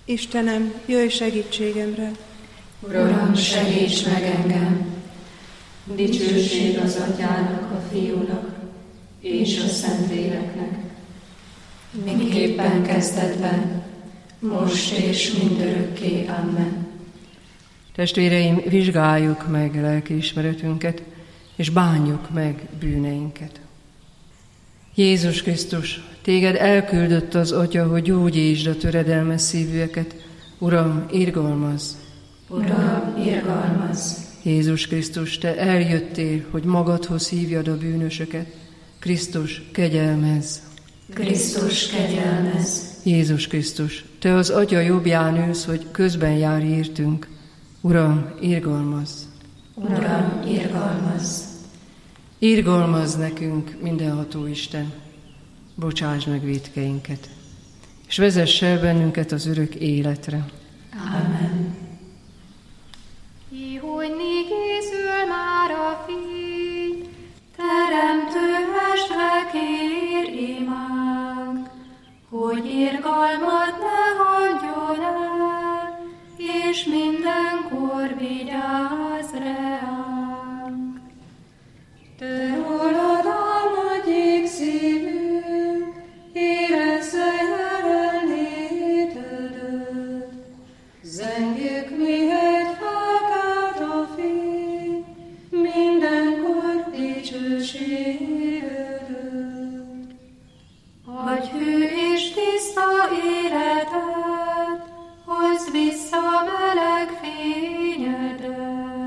Istenem, jöjj segítségemre! Uram, segíts meg engem! Dicsőség az Atyának, a Fiúnak és a Szentléleknek, miképpen kezdetben, most és mindörökké. Amen. Testvéreim, vizsgáljuk meg lelkiismeretünket, és bánjuk meg bűneinket. Jézus Krisztus, téged elküldött az Atya, hogy gyógyítsd a töredelmes szívűeket. Uram, irgalmazz! Uram, irgalmazz! Jézus Krisztus, te eljöttél, hogy magadhoz hívjad a bűnösöket. Krisztus, kegyelmezz! Krisztus, kegyelmezz! Jézus Krisztus, te az Atya jobbján ülsz, hogy közben járj értünk. Uram, irgalmazz! Uram, irgalmazz! Irgalmazz nekünk, mindenható Isten! Bocsásd meg vétkeinket, és vezess el bennünket az örök életre. Amen. Hogy készül már a fény, teremtő mestre kér imánk, hogy irgalmat ne hagyjon el, és mindenkor vigyázz ránk. Te rólad áll nagy égszívünk, érezze jelenlétedet, zengjük mihet felkelt a fény, mindenkor dicsőségedet. Adj hű és tiszta életet, hozd vissza meleg fényedet,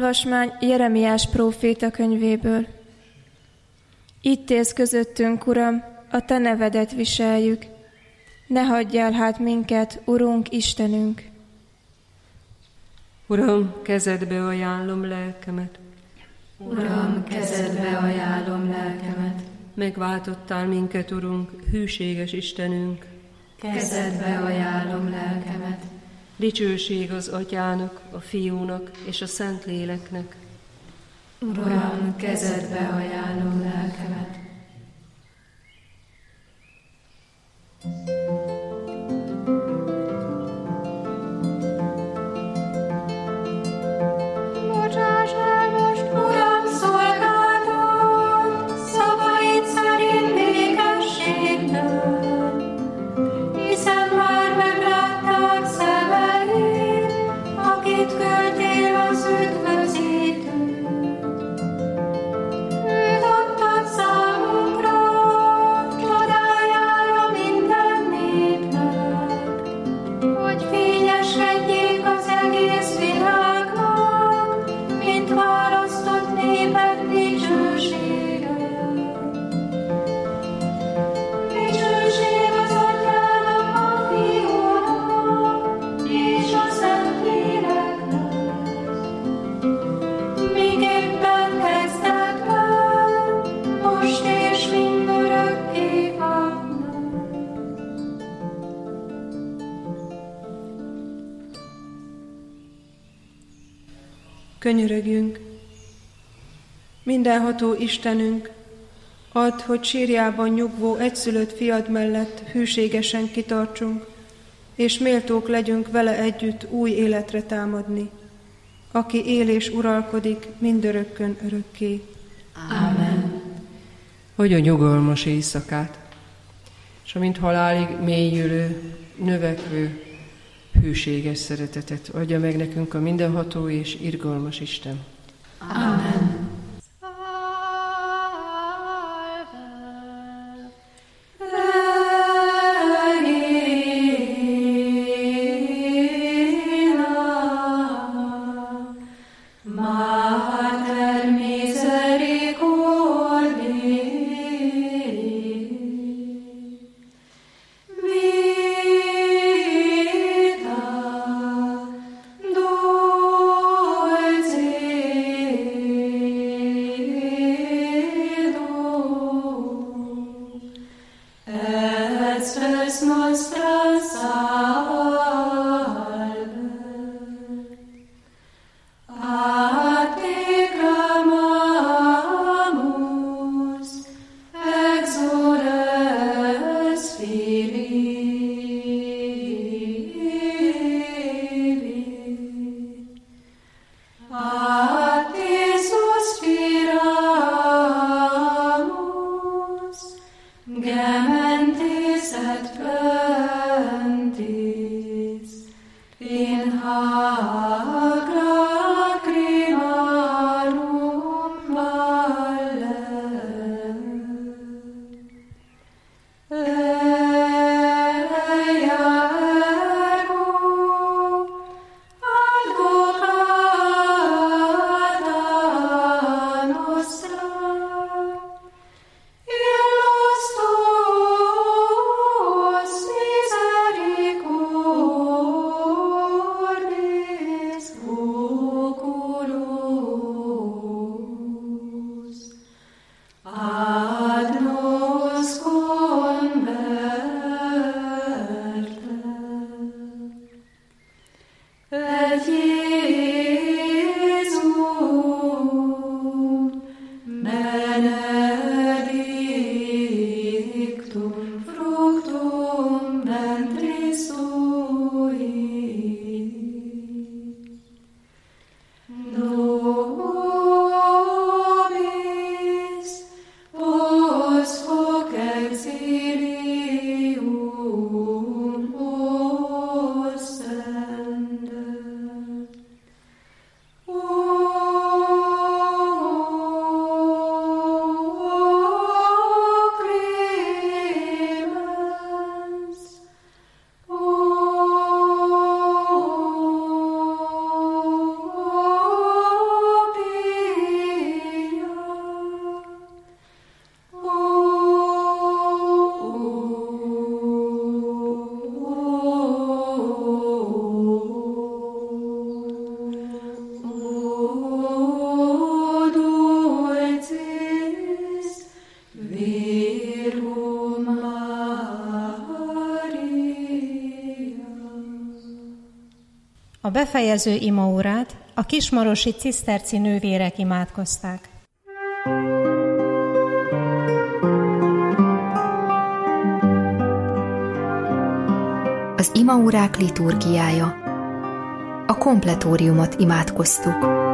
Olvasmány Jeremiás próféta könyvéből. Itt élsz közöttünk, Uram, a Te nevedet viseljük. Ne hagyj el hát minket, Urunk, Istenünk! Uram, kezedbe ajánlom lelkemet. Uram, kezedbe ajánlom lelkemet. Megváltottál minket, Urunk, hűséges Istenünk. Kezedbe ajánlom lelkemet. Dicsőség az Atyának, a Fiúnak és a Szentléleknek. Uram, kezedbe ajánlom lelkemet. Bocsáss el most, Uram, szolgáltad, szavaid szerint békességben, hiszen már meglátták szemeid, akit küldtél az üdvözítő. Őt adtad számunkra, csodájára minden népnek, hogy fényeskedjék az egész világnak, mint választott néped dicsősége. Dicsőség az Atyának, a Fiúnak és a Szentléleknek, miképpen kezdetben, most és mindörökké. Amen. Könyörögjünk! Mindenható Istenünk, add, hogy sírjában nyugvó egyszülött fiad mellett hűségesen kitartsunk, és méltók legyünk vele együtt új életre támadni, aki él és uralkodik mindörökkön örökké. Amen. Adja nyugalmas éjszakát, és amint halálig mélyülő, növekvő, hűséges szeretetet adja meg nekünk a mindenható és irgalmas Isten. Amen. Mater misericordiae, vita dulcedo, et spes nostra salve. A te clamamus, exules Filii. A te suspiramus, gementes et plentis, in hac lacrimarum valle. Eia ergo, advocata nostra, illos tuos A befejező imaórát a kismarosi ciszterci nővérek imádkozták. Az imaórák liturgiája. A kompletóriumot imádkoztuk.